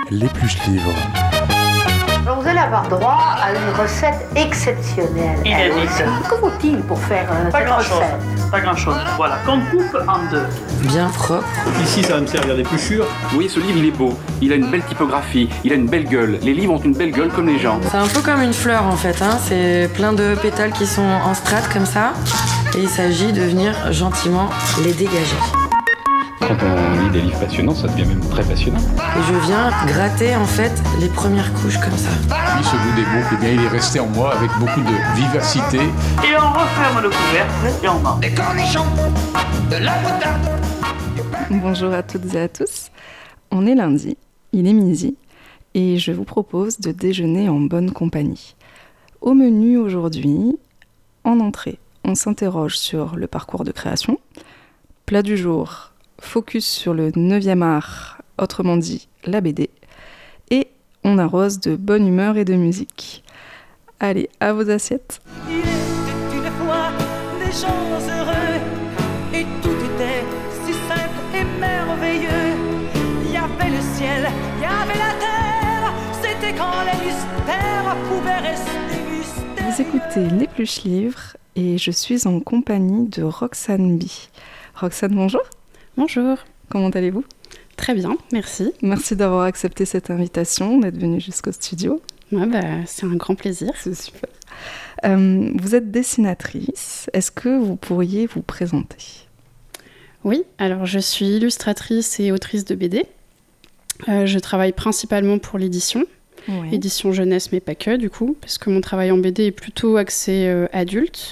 l'épluche livre. Alors vous allez avoir droit à une recette exceptionnelle. Inédite. Que faut-il pour faire Pas cette grand-chose. recette? Pas grand-chose. Voilà, qu'on coupe en deux. Bien propre. Ici, ça va me servir d'épluchure. Vous voyez, ce livre, il est beau. Il a une belle typographie. Il a une belle gueule. Les livres ont une belle gueule comme les gens. C'est un peu comme une fleur en fait, hein. C'est plein de pétales qui sont en strates comme ça. Et il s'agit de venir gentiment les dégager. Quand on lit des livres passionnants, ça devient même très passionnant. Et je viens gratter en fait les premières couches comme ça. Puis ce goût des boucles, eh bien, il est resté en moi avec beaucoup de vivacité. Et on referme le couvercle et on mange. Des cornichons, de la moutarde. Bonjour à toutes et à tous. On est lundi, il est midi, et je vous propose de déjeuner en bonne compagnie. Au menu aujourd'hui, en entrée, on s'interroge sur le parcours de création. Plat du jour, focus sur le 9e art, autrement dit la BD. Et on arrose de bonne humeur et de musique. Allez, à vos assiettes. Il était une fois des gens heureux et tout était si simple et merveilleux. Il y avait le ciel, il y avait la terre, c'était quand les mystères pouvaient rester mystérieux. Vous écoutez l'épluche livre et je suis en compagnie de Roxane B. Roxane, bonjour. Bonjour. Comment allez-vous ? Très bien, merci. Merci d'avoir accepté cette invitation, d'être venue jusqu'au studio. Ouais, c'est un grand plaisir. C'est super. Vous êtes dessinatrice. Est-ce que vous pourriez vous présenter ? Oui, alors je suis illustratrice et autrice de BD. Je travaille principalement pour l'édition. Ouais. Édition jeunesse, mais pas que du coup, parce que mon travail en BD est plutôt axé adulte.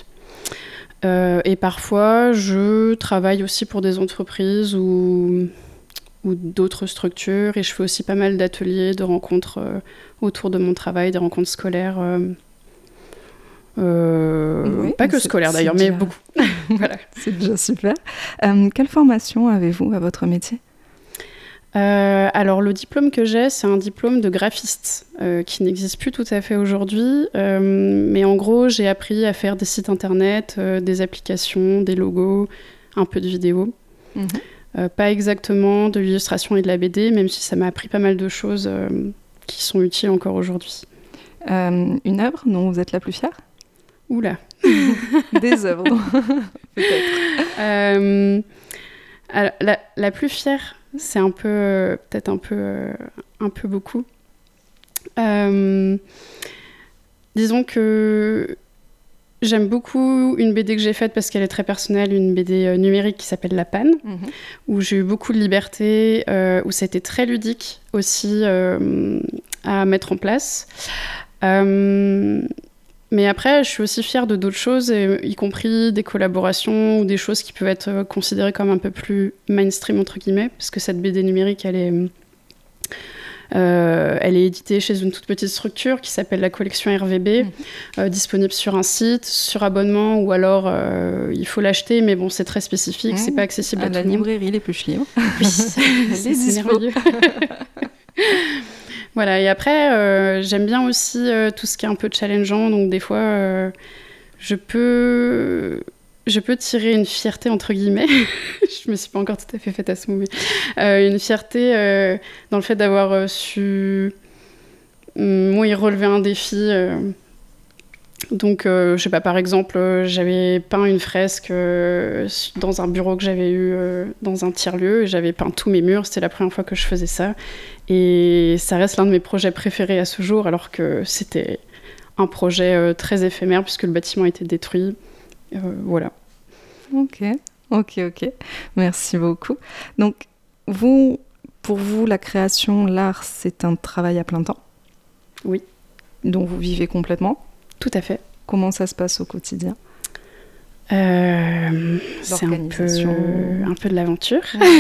Et parfois, je travaille aussi pour des entreprises ou d'autres structures. Et je fais aussi pas mal d'ateliers, de rencontres autour de mon travail, des rencontres scolaires. Oui, pas que scolaires d'ailleurs, mais beaucoup. Voilà. C'est déjà super. Quelle formation avez-vous à votre métier ? Alors, le diplôme que j'ai, c'est un diplôme de graphiste qui n'existe plus tout à fait aujourd'hui. Mais en gros, j'ai appris à faire des sites internet, des applications, des logos, un peu de vidéo. Pas exactement de l'illustration et de la BD, même si ça m'a appris pas mal de choses qui sont utiles encore aujourd'hui. Une œuvre dont vous êtes la plus fière ? Oula. Des œuvres, peut-être. Alors, la plus fière, c'est peut-être un peu beaucoup. Disons que j'aime beaucoup une BD que j'ai faite parce qu'elle est très personnelle, une BD numérique qui s'appelle La Panne, où j'ai eu beaucoup de liberté, où ça a été très ludique aussi à mettre en place. Mais après, je suis aussi fière de d'autres choses, y compris des collaborations ou des choses qui peuvent être considérées comme un peu plus mainstream, entre guillemets, parce que cette BD numérique, elle est éditée chez une toute petite structure qui s'appelle la collection RVB, disponible sur un site, sur abonnement, ou alors il faut l'acheter, mais bon, c'est très spécifique, c'est pas accessible à tout le monde. La librairie l'épluche livre. Oui, c'est merveilleux. Voilà, et après, j'aime bien aussi tout ce qui est un peu challengeant, donc des fois, je peux tirer une fierté, entre guillemets, je me suis pas encore tout à fait faite à ce moment, mais une fierté dans le fait d'avoir su relever un défi. Donc, je sais pas, par exemple, j'avais peint une fresque dans un bureau que j'avais eu dans un tiers-lieu, et j'avais peint tous mes murs, c'était la première fois que je faisais ça, et ça reste l'un de mes projets préférés à ce jour, alors que c'était un projet très éphémère, puisque le bâtiment était détruit, voilà. Ok, merci beaucoup. Donc, pour vous, la création, l'art, c'est un travail à plein temps ? Oui. Dont vous vivez complètement ? Tout à fait. Comment ça se passe au quotidien ? C'est un peu de l'aventure.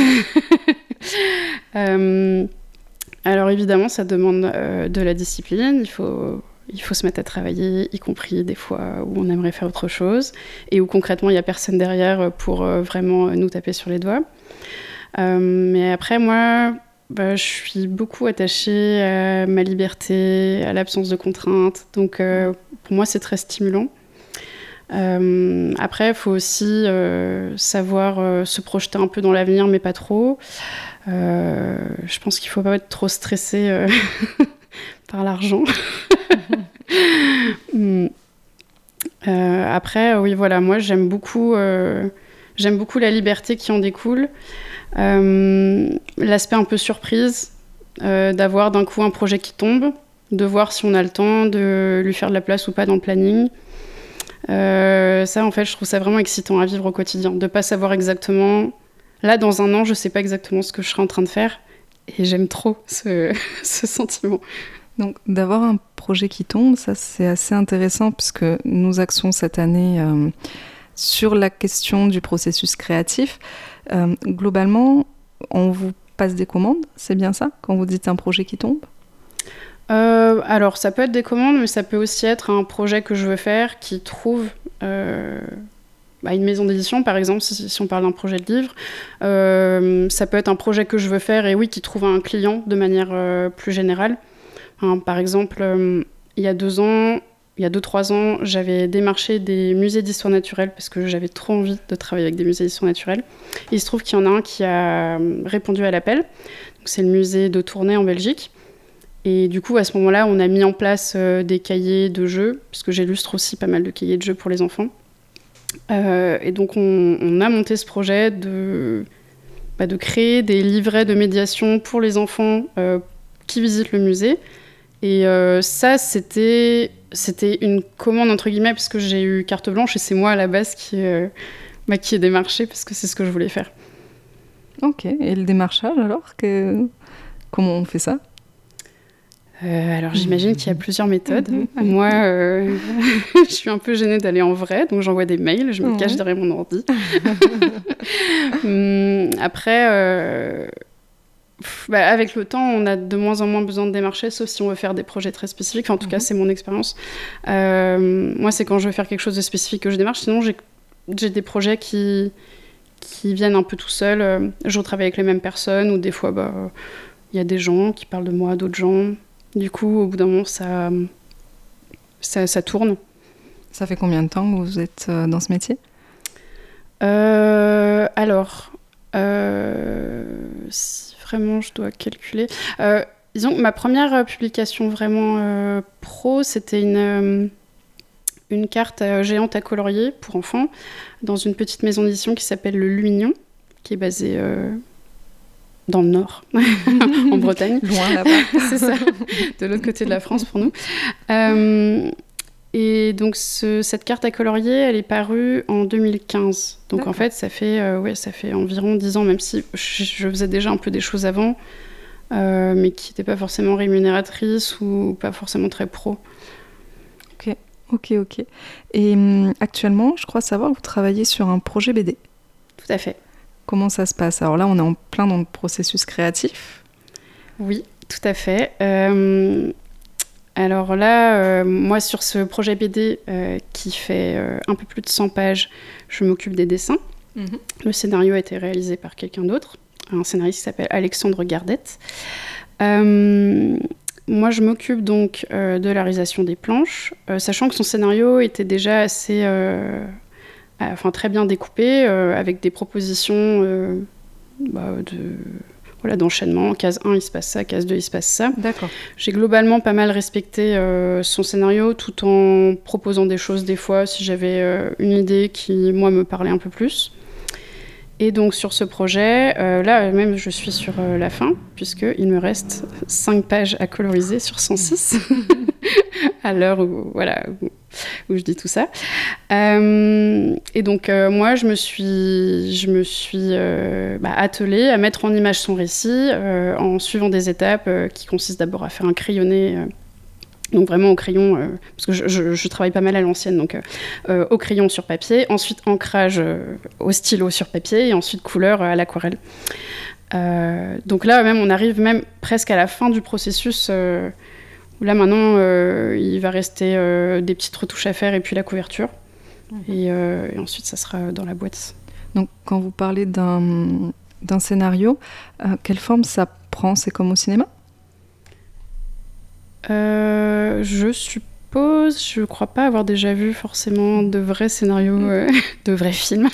Alors évidemment, ça demande de la discipline. Il faut se mettre à travailler, y compris des fois où on aimerait faire autre chose et où concrètement il n'y a personne derrière pour vraiment nous taper sur les doigts. Mais après, moi, je suis beaucoup attachée à ma liberté, à l'absence de contraintes. Donc, pour moi, c'est très stimulant. Après, il faut aussi savoir se projeter un peu dans l'avenir, mais pas trop. Je pense qu'il ne faut pas être trop stressé par l'argent. Après, oui, voilà, moi, j'aime beaucoup la liberté qui en découle. L'aspect un peu surprise, d'avoir d'un coup un projet qui tombe, de voir si on a le temps de lui faire de la place ou pas dans le planning. Ça, en fait, je trouve ça vraiment excitant à vivre au quotidien, de pas savoir exactement. Là, dans un an, je sais pas exactement ce que je serai en train de faire, et j'aime trop ce sentiment. Donc, d'avoir un projet qui tombe, ça, c'est assez intéressant, puisque nous axons cette année sur la question du processus créatif. Globalement, on vous passe des commandes, c'est bien ça, quand vous dites un projet qui tombe ? Alors, ça peut être des commandes, mais ça peut aussi être un projet que je veux faire qui trouve une maison d'édition, par exemple, si on parle d'un projet de livre. Ça peut être un projet que je veux faire et oui, qui trouve un client de manière plus générale. Par exemple, il y a 2-3 ans, j'avais démarché des musées d'histoire naturelle parce que j'avais trop envie de travailler avec des musées d'histoire naturelle. Et il se trouve qu'il y en a un qui a répondu à l'appel. Donc, c'est le musée de Tournai en Belgique. Et du coup, à ce moment-là, on a mis en place des cahiers de jeux, parce que j'illustre aussi pas mal de cahiers de jeux pour les enfants. Et donc, on a monté ce projet de créer des livrets de médiation pour les enfants qui visitent le musée. Et ça, c'était une commande, entre guillemets, parce que j'ai eu carte blanche, et c'est moi, à la base, qui ai démarché, parce que c'est ce que je voulais faire. Ok, et le démarchage, alors comment on fait ça ? Alors, j'imagine qu'il y a plusieurs méthodes. Moi, je suis un peu gênée d'aller en vrai, donc j'envoie des mails, je me cache derrière mon ordi. Après, avec le temps, on a de moins en moins besoin de démarcher, sauf si on veut faire des projets très spécifiques. Enfin, en tout cas, c'est mon expérience. Moi, c'est quand je veux faire quelque chose de spécifique que je démarche. Sinon, j'ai des projets qui viennent un peu tout seuls. Je retravaille avec les mêmes personnes, ou des fois, y a des gens qui parlent de moi à d'autres gens. Du coup, au bout d'un moment, ça tourne. Ça fait combien de temps que vous êtes dans ce métier ? Si vraiment je dois calculer... disons que ma première publication vraiment pro, c'était une carte géante à colorier pour enfants dans une petite maison d'édition qui s'appelle le Lumignon, qui est basée... dans le nord, en Bretagne. Loin là-bas. C'est ça, de l'autre côté de la France pour nous. Et donc, cette carte à colorier, elle est parue en 2015. Donc, d'accord. En fait, ça fait environ 10 ans, même si je faisais déjà un peu des choses avant, mais qui n'étaient pas forcément rémunératrices ou pas forcément très pro. Ok. Et actuellement, je crois savoir que vous travaillez sur un projet BD. Tout à fait. Comment ça se passe ? Alors là, on est en plein dans le processus créatif. Oui, tout à fait. Alors là, moi, sur ce projet BD qui fait un peu plus de 100 pages, je m'occupe des dessins. Mm-hmm. Le scénario a été réalisé par quelqu'un d'autre, un scénariste qui s'appelle Alexandre Gardette. Moi, je m'occupe donc de la réalisation des planches, sachant que son scénario était déjà assez... très bien découpé, avec des propositions d'enchaînement. Case 1, il se passe ça. Case 2, il se passe ça. D'accord. J'ai globalement pas mal respecté son scénario, tout en proposant des choses des fois, si j'avais une idée qui, moi, me parlait un peu plus. Et donc, sur ce projet, là, même, je suis sur la fin, puisqu'il me reste 5 pages à coloriser sur 106, à l'heure où je dis tout ça. Et donc, moi, je me suis attelée à mettre en image son récit en suivant des étapes qui consistent d'abord à faire un crayonné, donc vraiment au crayon, parce que je travaille pas mal à l'ancienne, donc au crayon sur papier, ensuite ancrage au stylo sur papier, et ensuite couleur à l'aquarelle. Donc là, même, on arrive même presque à la fin du processus, où là, maintenant, il va rester des petites retouches à faire, et puis la couverture. Et ensuite, ça sera dans la boîte. Donc, quand vous parlez d'un scénario, quelle forme ça prend ? C'est comme au cinéma ? Je suppose suppose. Je crois pas avoir déjà vu forcément de vrais scénarios, de vrais films.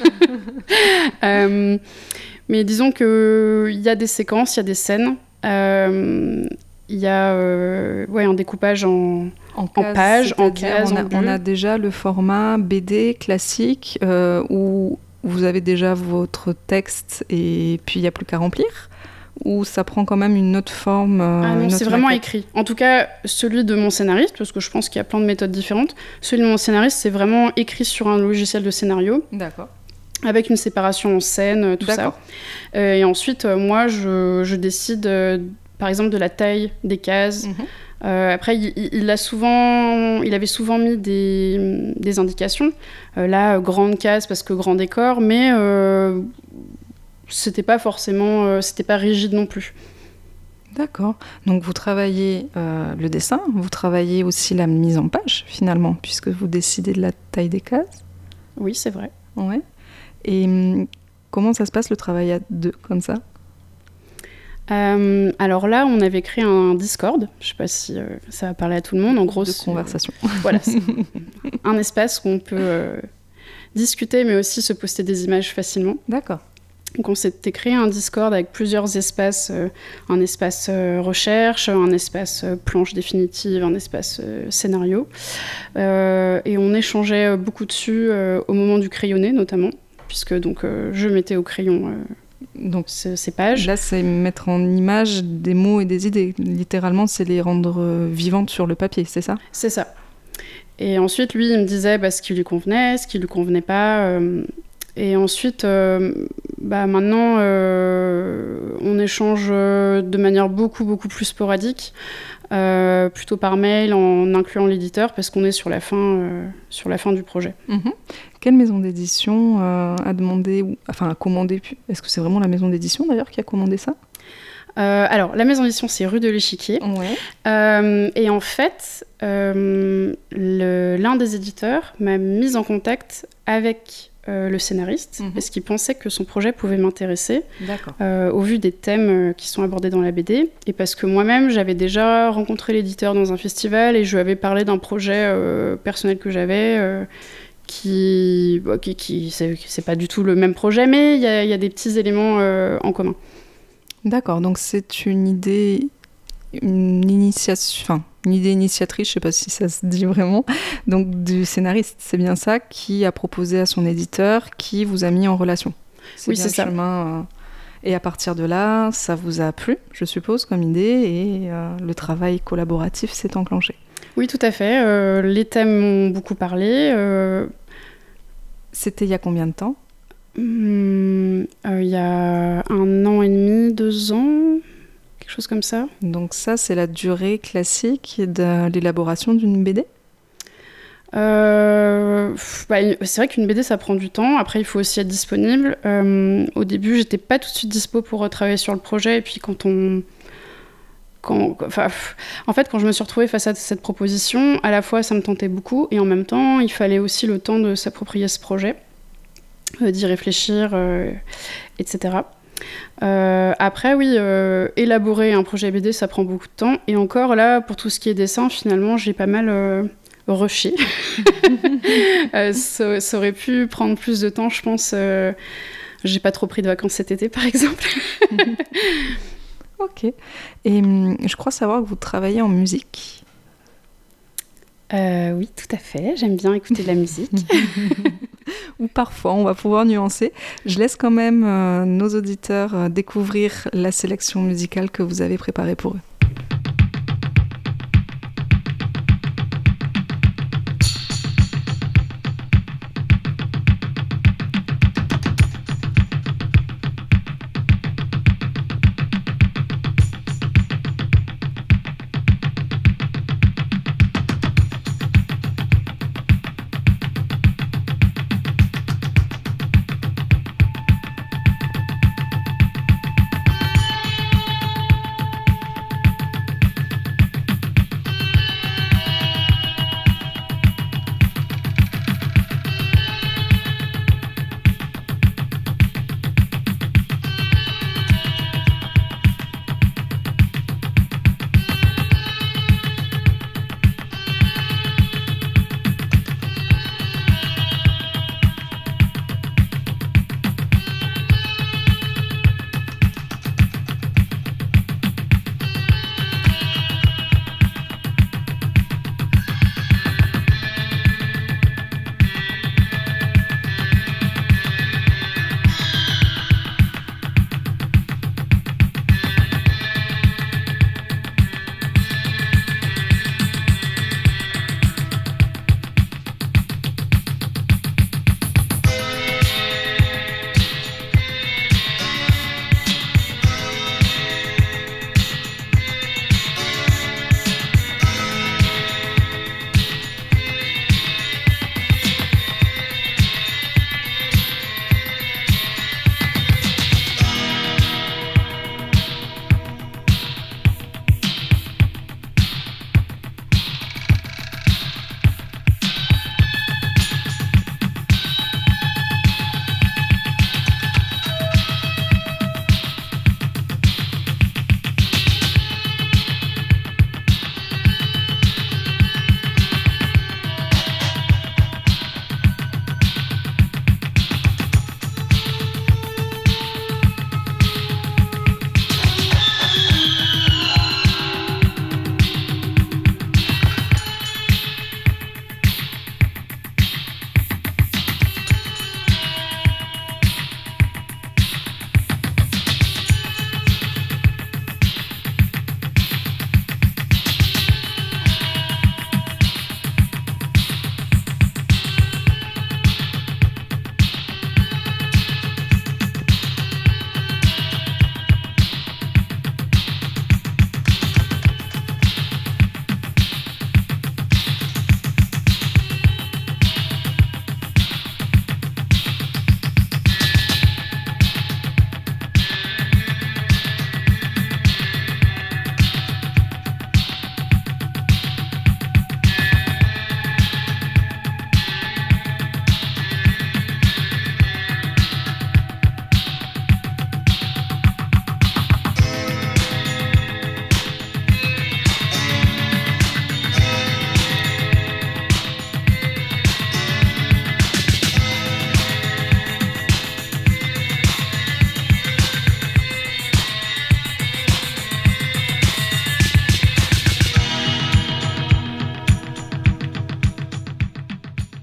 Mais disons qu'il y a des séquences, il y a des scènes. Il y a un découpage en pages, en cases, on a déjà le format BD classique où vous avez déjà votre texte et puis il n'y a plus qu'à remplir, ou ça prend quand même une autre forme Ah non, c'est vraiment maquette. écrit. En tout cas, celui de mon scénariste, parce que je pense qu'il y a plein de méthodes différentes, celui de mon scénariste, c'est vraiment écrit sur un logiciel de scénario. D'accord. Avec une séparation en scène, tout ça. Et ensuite, moi, je décide, par exemple, de la taille des cases. Après, il avait souvent mis des indications. Là, grande case parce que grand décor, mais c'était pas forcément, c'était pas rigide non plus. D'accord. Donc vous travaillez le dessin, vous travaillez aussi la mise en page finalement, puisque vous décidez de la taille des cases. Oui, c'est vrai. Ouais. Et comment ça se passe le travail à deux comme ça ? Alors là, on avait créé un Discord. Je sais pas si ça va parler à tout le monde. En gros, de conversation. Voilà, c'est un espace où on peut discuter, mais aussi se poster des images facilement. D'accord. Donc on s'était créé un Discord avec plusieurs espaces, un espace recherche, un espace planche définitive, un espace scénario. Et on échangeait beaucoup dessus au moment du crayonné notamment, puisque donc, je mettais au crayon donc, ces pages. Là, c'est mettre en image des mots et des idées. Littéralement, c'est les rendre vivantes sur le papier, c'est ça ? C'est ça. Et ensuite, lui, il me disait ce qui lui convenait, ce qui lui convenait pas. Et ensuite, maintenant, on échange de manière beaucoup plus sporadique, plutôt par mail, en incluant l'éditeur, parce qu'on est sur la fin du projet. Quelle maison d'édition a demandé, a commandé ? Est-ce que c'est vraiment la maison d'édition d'ailleurs qui a commandé ça ? Alors, la maison d'édition, c'est rue de l'Échiquier. Ouais. Et en fait, l'un des éditeurs m'a mise en contact avec le scénariste, parce qu'il pensait que son projet pouvait m'intéresser, au vu des thèmes qui sont abordés dans la BD, et parce que moi-même, j'avais déjà rencontré l'éditeur dans un festival, et je lui avais parlé d'un projet personnel que j'avais, qui c'est pas du tout le même projet, mais il y a des petits éléments en commun. D'accord, donc c'est une idée initiatrice, je sais pas si ça se dit vraiment, donc du scénariste, c'est bien ça, qui a proposé à son éditeur, qui vous a mis en relation. Oui, c'est ça. Et à partir de là, ça vous a plu, je suppose, comme idée, et le travail collaboratif s'est enclenché. Oui, tout à fait. Les thèmes m'ont beaucoup parlé. C'était il y a combien de temps ? Il y a 1 an et demi, 2 ans, quelque chose comme ça. Donc ça, c'est la durée classique de l'élaboration d'une BD ? C'est vrai qu'une BD, ça prend du temps. Après, il faut aussi être disponible. Au début, j'étais pas tout de suite dispo pour travailler sur le projet. Et puis quand je me suis retrouvée face à cette proposition, à la fois, ça me tentait beaucoup. Et en même temps, il fallait aussi le temps de s'approprier ce projet, d'y réfléchir, etc. Après, oui, élaborer un projet BD, ça prend beaucoup de temps. Et encore, là, pour tout ce qui est dessin, finalement, j'ai pas mal rushé. Ça aurait pu prendre plus de temps, je pense. J'ai pas trop pris de vacances cet été, par exemple. Ok. Et je crois savoir que vous travaillez en musique. Oui, tout à fait. J'aime bien écouter de la musique. Ou parfois, on va pouvoir nuancer. Je laisse quand même nos auditeurs découvrir la sélection musicale que vous avez préparée pour eux.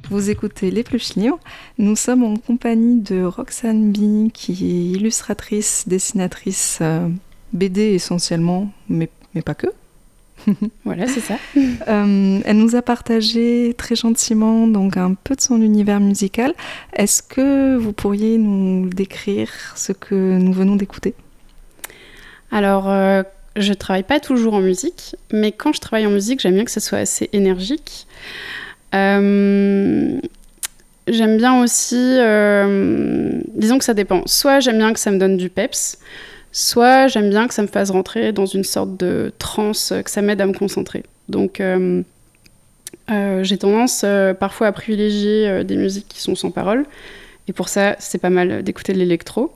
Vous écoutez Les Pluches Livres. Nous sommes en compagnie de Roxane Bie, qui est illustratrice, dessinatrice BD essentiellement, mais pas que. Voilà, c'est ça. Elle nous a partagé très gentiment donc un peu de son univers musical. Est-ce que vous pourriez nous décrire ce que nous venons d'écouter ? Alors, je travaille pas toujours en musique, mais quand je travaille en musique, j'aime bien que ça soit assez énergique. J'aime bien aussi... disons que ça dépend. Soit j'aime bien que ça me donne du peps, soit j'aime bien que ça me fasse rentrer dans une sorte de transe, que ça m'aide à me concentrer. Donc, j'ai tendance parfois à privilégier des musiques qui sont sans parole. Et pour ça, c'est pas mal d'écouter de l'électro.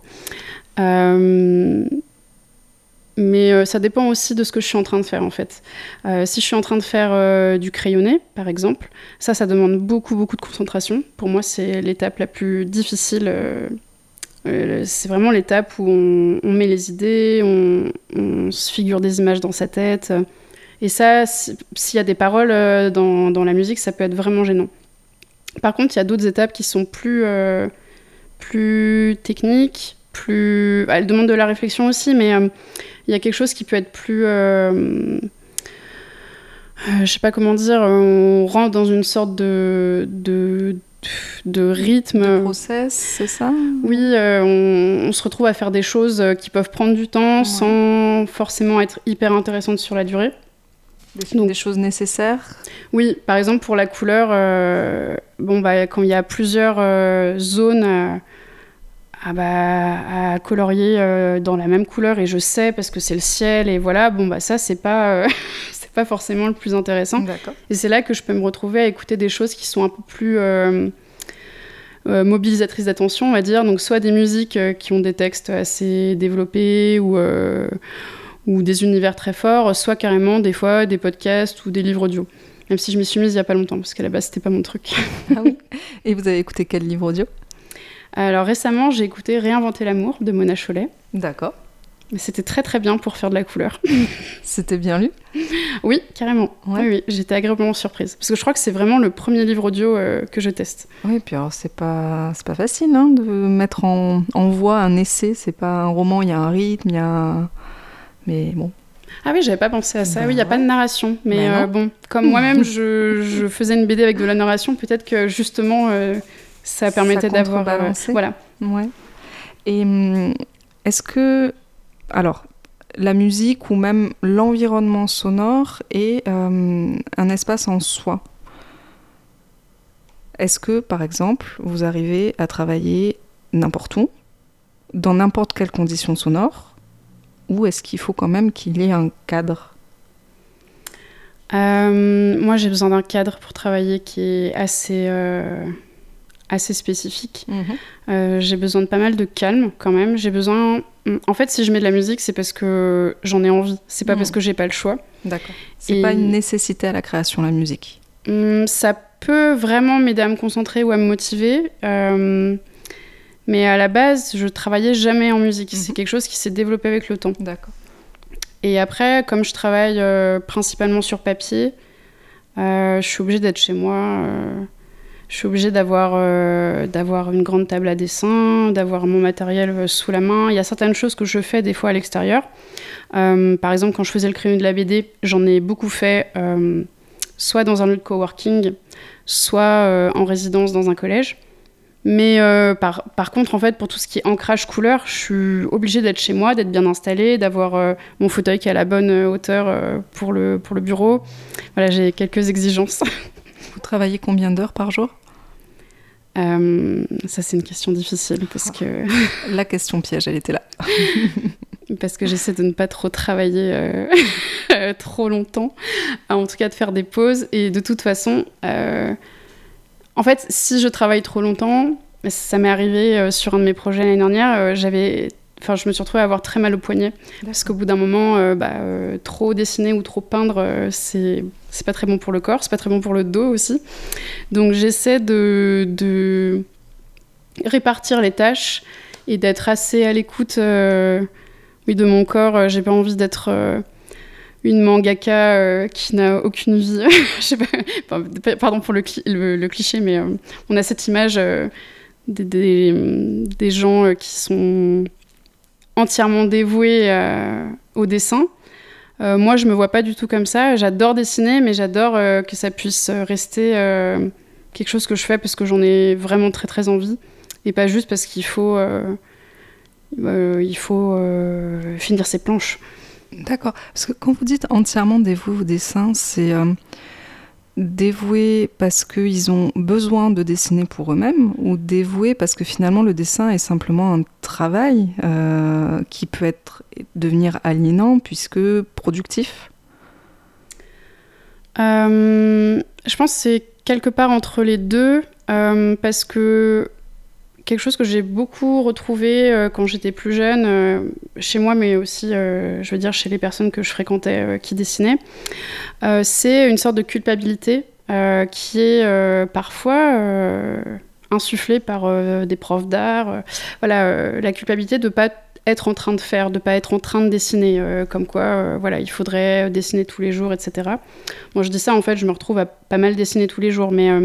Mais ça dépend aussi de ce que je suis en train de faire, en fait. Si je suis en train de faire du crayonné, par exemple, ça demande beaucoup de concentration. Pour moi, c'est l'étape la plus difficile. C'est vraiment l'étape où on met les idées, on se figure des images dans sa tête. Et ça, s'il y a des paroles dans la musique, ça peut être vraiment gênant. Par contre, il y a d'autres étapes qui sont plus techniques, elles demandent de la réflexion aussi, mais il y a quelque chose qui peut être plus... je sais pas comment dire, on rentre dans une sorte de rythme. De process, c'est ça ? Oui, on se retrouve à faire des choses qui peuvent prendre du temps sans forcément être hyper intéressantes sur la durée. Donc, des choses nécessaires ? Oui, par exemple pour la couleur, quand il y a plusieurs zones à colorier dans la même couleur, et je sais parce que c'est le ciel, et voilà, ça c'est pas... c'est pas forcément le plus intéressant. D'accord. Et c'est là que je peux me retrouver à écouter des choses qui sont un peu plus mobilisatrices d'attention, on va dire. Donc soit des musiques qui ont des textes assez développés ou des univers très forts, soit carrément des fois des podcasts ou des livres audio. Même si je m'y suis mise il y a pas longtemps, parce qu'à la base c'était pas mon truc. Ah oui. Et vous avez écouté quel livre audio ? Alors récemment j'ai écouté Réinventer l'amour de Mona Chollet. D'accord. Mais c'était très très bien pour faire de la couleur. C'était bien lu ? Oui, carrément. Ouais. Oui, j'étais agréablement surprise. Parce que je crois que c'est vraiment le premier livre audio que je teste. Oui, puis alors c'est pas facile de mettre en voix un essai. C'est pas un roman, il y a un rythme, il y a... Mais bon. Ah oui, j'avais pas pensé à ça. Oui, il n'y a pas de narration. Mais comme moi-même, je faisais une BD avec de la narration, peut-être que justement, ça permettait d'avoir... voilà. Ouais. Et est-ce que... Alors, la musique ou même l'environnement sonore est un espace en soi. Est-ce que, par exemple, vous arrivez à travailler n'importe où, dans n'importe quelle condition sonore, ou est-ce qu'il faut quand même qu'il y ait un cadre ? Moi, j'ai besoin d'un cadre pour travailler qui est assez spécifique. J'ai besoin de pas mal de calme quand même. En fait, si je mets de la musique, c'est parce que j'en ai envie. C'est pas parce que j'ai pas le choix. D'accord. C'est pas une nécessité à la création, la musique. Ça peut vraiment m'aider à me concentrer ou à me motiver. Mais à la base, je travaillais jamais en musique. C'est quelque chose qui s'est développé avec le temps. D'accord. Et après, comme je travaille principalement sur papier, je suis obligée d'être chez moi. Je suis obligée d'avoir une grande table à dessin, d'avoir mon matériel sous la main. Il y a certaines choses que je fais des fois à l'extérieur. Par exemple, quand je faisais le crayon de la BD, j'en ai beaucoup fait soit dans un lieu de coworking, soit en résidence dans un collège. Mais par contre, en fait, pour tout ce qui est ancrage couleur, je suis obligée d'être chez moi, d'être bien installée, d'avoir mon fauteuil qui est à la bonne hauteur pour le bureau. Voilà, j'ai quelques exigences. Vous travaillez combien d'heures par jour ? Ça, c'est une question difficile parce que... La question piège, elle était là. Parce que j'essaie de ne pas trop travailler trop longtemps. En tout cas, de faire des pauses. Et de toute façon, en fait, si je travaille trop longtemps, ça m'est arrivé sur un de mes projets l'année dernière, je me suis retrouvée à avoir très mal au poignet. D'accord. Parce qu'au bout d'un moment, trop dessiner ou trop peindre, c'est pas très bon pour le corps, c'est pas très bon pour le dos aussi. Donc j'essaie de répartir les tâches et d'être assez à l'écoute de mon corps. J'ai pas envie d'être une mangaka qui n'a aucune vie. Je sais pas, pardon pour le cliché, mais on a cette image des gens qui sont entièrement dévoués au dessin. Moi, je me vois pas du tout comme ça. J'adore dessiner, mais j'adore que ça puisse rester quelque chose que je fais parce que j'en ai vraiment très très envie, et pas juste parce qu'il faut finir ses planches. D'accord. Parce que quand vous dites entièrement dévoué au dessin, c'est dévoué parce qu'ils ont besoin de dessiner pour eux-mêmes, ou dévoué parce que finalement le dessin est simplement un travail qui peut devenir aliénant puisque productif? Je pense que c'est quelque part entre les deux, parce que quelque chose que j'ai beaucoup retrouvé quand j'étais plus jeune, chez moi, mais aussi, je veux dire, chez les personnes que je fréquentais qui dessinaient, c'est une sorte de culpabilité qui est parfois insufflée par des profs d'art. La culpabilité de ne pas être en train de faire, de ne pas être en train de dessiner, comme quoi, il faudrait dessiner tous les jours, etc. Moi, je dis ça, en fait, je me retrouve à pas mal dessiner tous les jours, mais...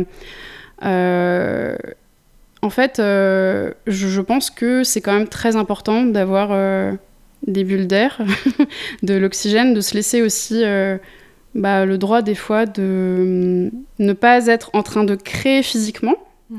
en fait, je pense que c'est quand même très important d'avoir des bulles d'air, de l'oxygène, de se laisser aussi le droit des fois de ne pas être en train de créer physiquement,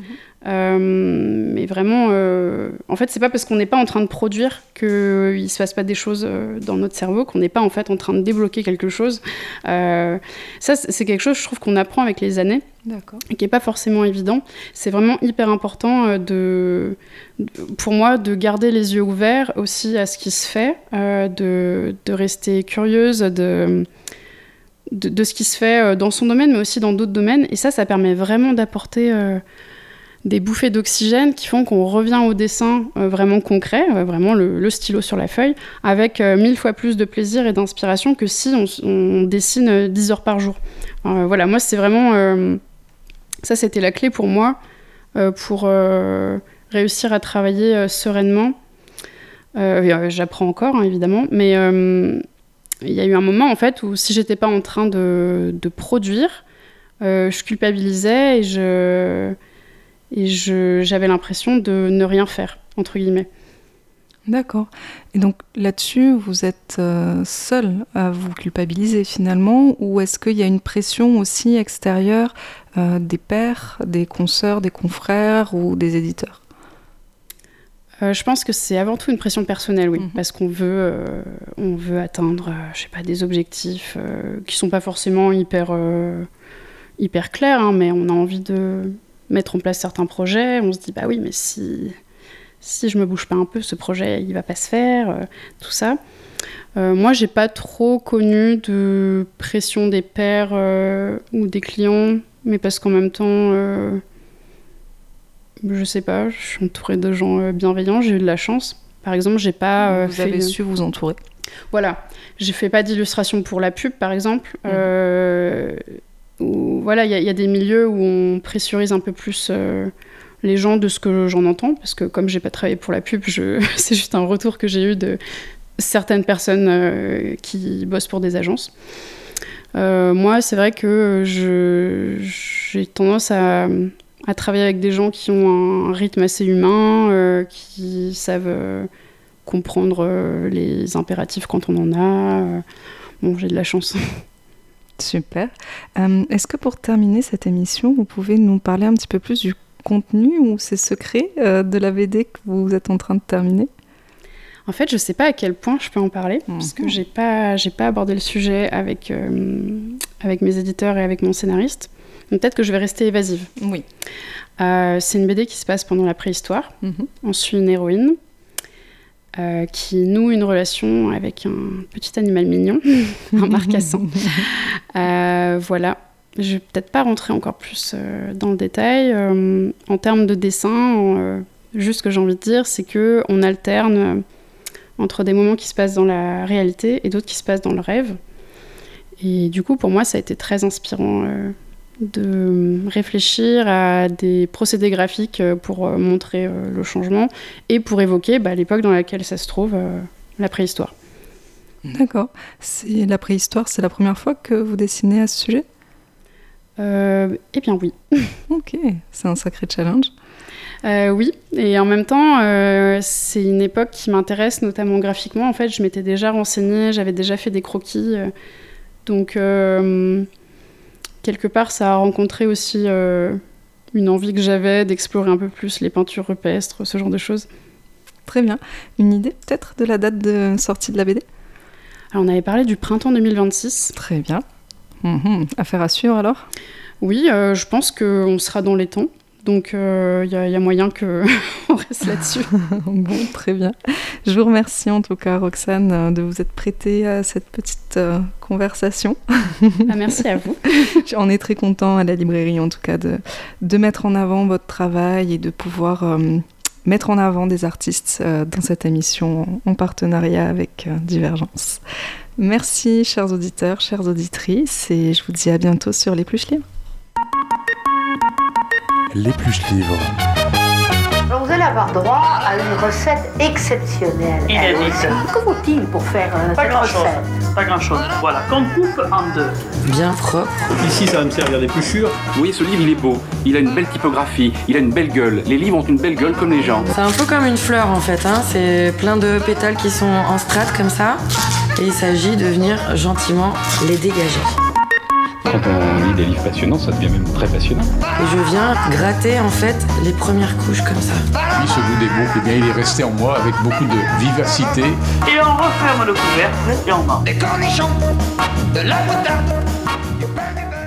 mais vraiment, en fait, c'est pas parce qu'on n'est pas en train de produire qu'il se passe pas des choses dans notre cerveau, qu'on n'est pas en fait en train de débloquer quelque chose. Ça, c'est quelque chose, je trouve, qu'on apprend avec les années. D'accord. Qui n'est pas forcément évident. C'est vraiment hyper important pour moi de garder les yeux ouverts aussi à ce qui se fait, de rester curieuse de ce qui se fait dans son domaine, mais aussi dans d'autres domaines. Et ça permet vraiment d'apporter des bouffées d'oxygène qui font qu'on revient au dessin vraiment concret, vraiment le stylo sur la feuille, avec 1000 fois plus de plaisir et d'inspiration que si on dessine 10 heures par jour. Moi, c'est vraiment... ça, c'était la clé pour moi, pour réussir à travailler sereinement. J'apprends encore, hein, évidemment, mais il y a eu un moment, en fait, où si j'étais pas en train de produire, je culpabilisais et j'avais l'impression de ne rien faire, entre guillemets. D'accord. Et donc là-dessus, vous êtes seul à vous culpabiliser finalement, ou est-ce qu'il y a une pression aussi extérieure des pairs, des consoeurs, des confrères ou des éditeurs? Je pense que c'est avant tout une pression personnelle, oui, parce qu'on veut atteindre, des objectifs qui sont pas forcément hyper clairs, hein, mais on a envie de mettre en place certains projets. On se dit, bah oui, mais si je me bouge pas un peu, ce projet, il va pas se faire, tout ça. Moi, j'ai pas trop connu de pression des pairs ou des clients, mais parce qu'en même temps, je sais pas, je suis entourée de gens bienveillants, j'ai eu de la chance. Par exemple, j'ai pas Vous avez su vous entourer. Voilà, j'ai fait pas d'illustration pour la pub, par exemple. Il y a des milieux où on pressurise un peu plus les gens de ce que j'en entends, parce que comme j'ai pas travaillé pour la pub, c'est juste un retour que j'ai eu de certaines personnes qui bossent pour des agences. Moi, c'est vrai que j'ai tendance à travailler avec des gens qui ont un rythme assez humain, qui savent comprendre les impératifs quand on en a. J'ai de la chance. Super. Est-ce que pour terminer cette émission, vous pouvez nous parler un petit peu plus du contenu ou ses secrets de la BD que vous êtes en train de terminer? En fait, je ne sais pas à quel point je peux en parler, parce que j'ai pas abordé le sujet avec mes éditeurs et avec mon scénariste. Donc, peut-être que je vais rester évasive. Oui. C'est une BD qui se passe pendant la préhistoire. On suit une héroïne qui noue une relation avec un petit animal mignon, un marcassin. Voilà. Je vais peut-être pas rentrer encore plus dans le détail. En termes de dessin, juste ce que j'ai envie de dire, c'est qu'on alterne entre des moments qui se passent dans la réalité et d'autres qui se passent dans le rêve. Et du coup, pour moi, ça a été très inspirant de réfléchir à des procédés graphiques pour montrer le changement et pour évoquer l'époque dans laquelle ça se trouve, la préhistoire. D'accord. C'est la préhistoire, c'est la première fois que vous dessinez à ce sujet? Eh bien oui. Ok, c'est un sacré challenge. Oui, et en même temps, c'est une époque qui m'intéresse, notamment graphiquement. En fait, je m'étais déjà renseignée, j'avais déjà fait des croquis. Donc, quelque part, ça a rencontré aussi une envie que j'avais d'explorer un peu plus les peintures rupestres, ce genre de choses. Très bien. Une idée peut-être de la date de sortie de la BD? Alors, on avait parlé du printemps 2026. Très bien. Affaire à suivre alors? Oui, je pense qu'on sera dans les temps. Donc, y a moyen qu'on reste là-dessus. Bon, très bien. Je vous remercie en tout cas, Roxane, de vous être prêtée à cette petite conversation. Merci à vous. On est très content à la librairie, en tout cas, de mettre en avant votre travail et de pouvoir mettre en avant des artistes dans cette émission en partenariat avec Divergence. Merci, chers auditeurs, chères auditrices, et je vous dis à bientôt sur l'Épluche Livre. L'Épluche Livre. Alors vous allez avoir droit à une recette exceptionnelle. Inédite. Que faut-il pour faire Pas cette grand-chose. recette? Pas grand-chose. Voilà, qu'on coupe en deux. Bien propre. Ici, ça va me servir d'épluchure. Vous voyez, ce livre, il est beau. Il a une belle typographie. Il a une belle gueule. Les livres ont une belle gueule comme les gens. C'est un peu comme une fleur en fait, hein. C'est plein de pétales qui sont en strates comme ça. Et il s'agit de venir gentiment les dégager. Quand on lit des livres passionnants, ça devient même très passionnant. Et je viens gratter en fait les premières couches comme ça. Puis ce goût des boucles, eh bien, il est resté en moi avec beaucoup de vivacité. Et on referme le couvercle et on mange. Des cornichons, de la moutarde, du pain du beurre.